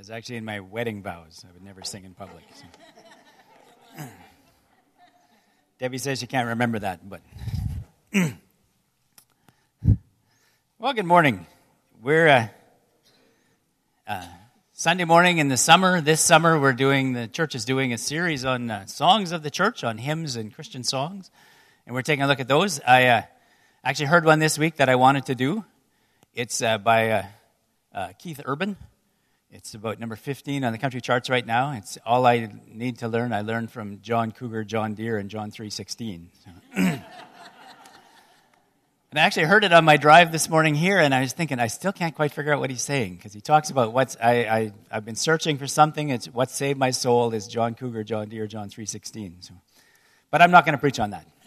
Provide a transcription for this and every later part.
was actually in my wedding vows. I would never sing in public. So. Debbie says she can't remember that, but... Well, good morning. We're Sunday morning in the summer. This summer, the church is doing a series on songs of the church, on hymns and Christian songs, and we're taking a look at those. I actually heard one this week that I wanted to do. It's by Keith Urban. It's about number 15 on the country charts right now. It's all I need to learn. I learned from John Cougar, John Deere, and John 3:16. So. And I actually heard it on my drive this morning here, and I was thinking, I still can't quite figure out what he's saying, because he talks about I've been searching for something. It's what saved my soul is John Cougar, John Deere, John 3:16. So, but I'm not going to preach on that.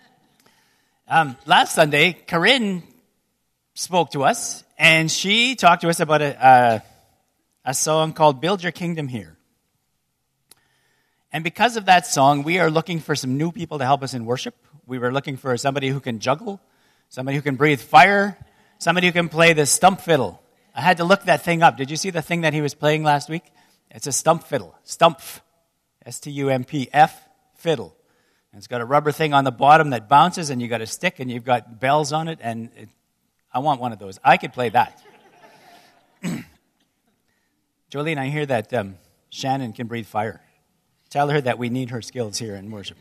Last Sunday, Corinne spoke to us, and she talked to us about a song called Build Your Kingdom Here. And because of that song, we are looking for some new people to help us in worship. We were looking for somebody who can juggle, somebody who can breathe fire, somebody who can play the stump fiddle. I had to look that thing up. Did you see the thing that he was playing last week? It's a stump fiddle. Stumpf. S-T-U-M-P-F, fiddle. And it's got a rubber thing on the bottom that bounces, and you got a stick, and you've got bells on it, and I want one of those. I could play that. Jolene, I hear that Shannon can breathe fire. Tell her that we need her skills here in worship.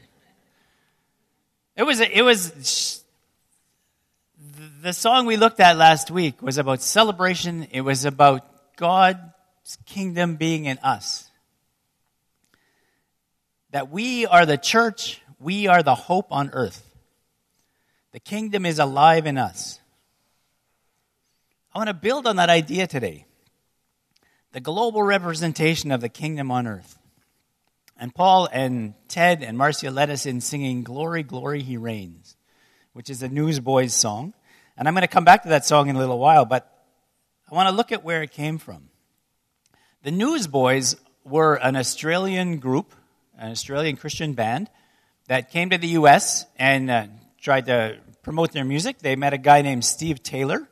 The song we looked at last week was about celebration. It was about God's kingdom being in us. That we are the church, we are the hope on earth. The kingdom is alive in us. I want to build on that idea today. The global representation of the kingdom on earth. And Paul and Ted and Marcia led us in singing Glory, Glory, He Reigns, which is a Newsboys song. And I'm going to come back to that song in a little while, but I want to look at where it came from. The Newsboys were an Australian group, an Australian Christian band that came to the U.S. and tried to promote their music. They met a guy named Steve Taylor.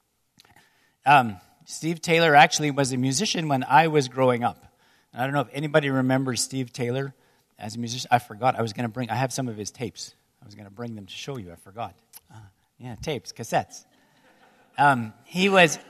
Steve Taylor actually was a musician when I was growing up. And I don't know if anybody remembers Steve Taylor as a musician. I forgot. I have some of his tapes. I was going to bring them to show you. I forgot. Tapes, cassettes. He was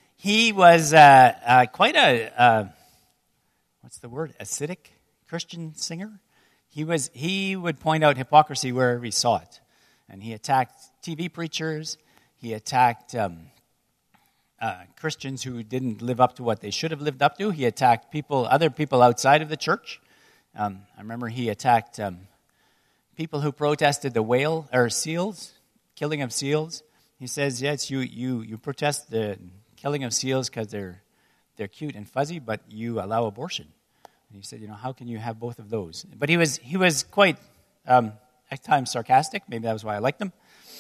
quite a what's the word? Acidic Christian singer. He would point out hypocrisy wherever he saw it, and he attacked TV preachers. He attacked Christians who didn't live up to what they should have lived up to. He attacked other people outside of the church. I remember he attacked people who protested the killing of seals. He says, yes, you protest the killing of seals because they're cute and fuzzy, but you allow abortion. And he said, how can you have both of those? But he was quite at times sarcastic. Maybe that was why I liked him.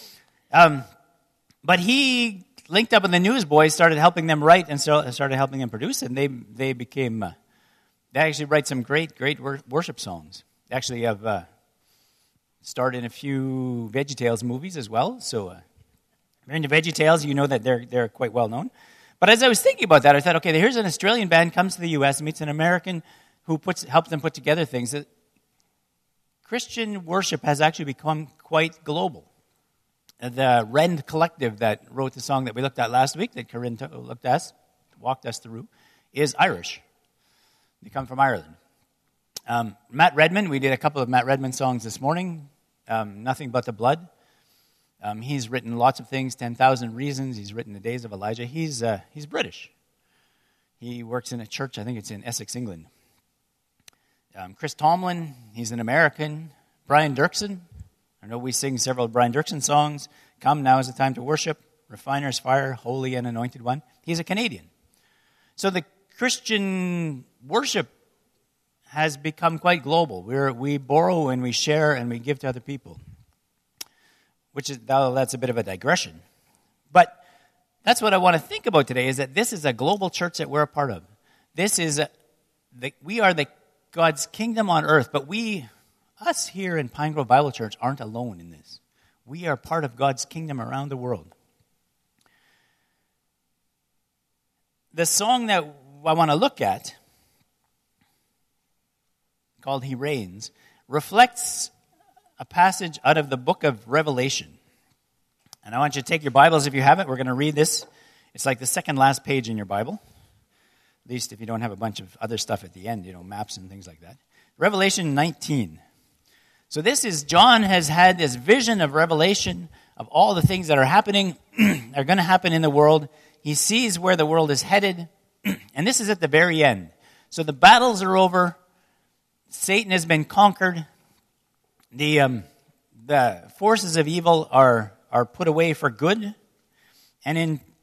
But he linked up with the Newsboys, started helping them write and started helping them produce, and they actually write some great worship songs. They actually have starred in a few VeggieTales movies as well. So if you're into VeggieTales, you know that they're quite well known. But as I was thinking about that, I thought, okay, here's an Australian band comes to the U.S. and meets an American who helps them put together things. That Christian worship has actually become quite global. The Rend Collective that wrote the song that we looked at last week, that Corinne walked us through, is Irish. They come from Ireland. Matt Redman, we did a couple of Matt Redman songs this morning. Nothing But the Blood. He's written lots of things, 10,000 Reasons. He's written The Days of Elijah. He's British. He works in a church, I think it's in Essex, England. Chris Tomlin, he's an American. Brian Dirksen, I know we sing several Brian Dirksen songs. Come, Now is the Time to Worship. Refiner's Fire, Holy and Anointed One. He's a Canadian. So the Christian worship has become quite global. We borrow and we share and we give to other people. That's a bit of a digression. But that's what I want to think about today, is that this is a global church that we're a part of. We are God's kingdom on earth, but us here in Pine Grove Bible Church aren't alone in this. We are part of God's kingdom around the world. The song that I want to look at, called He Reigns, reflects a passage out of the book of Revelation. And I want you to take your Bibles if you have it. We're going to read this. It's like the second last page in your Bible. At least if you don't have a bunch of other stuff at the end, maps and things like that. Revelation 19. So this is, John has had this vision of Revelation of all the things that are happening, are going to happen in the world. He sees where the world is headed. And this is at the very end. So the battles are over. Satan has been conquered. The forces of evil are put away for good. And in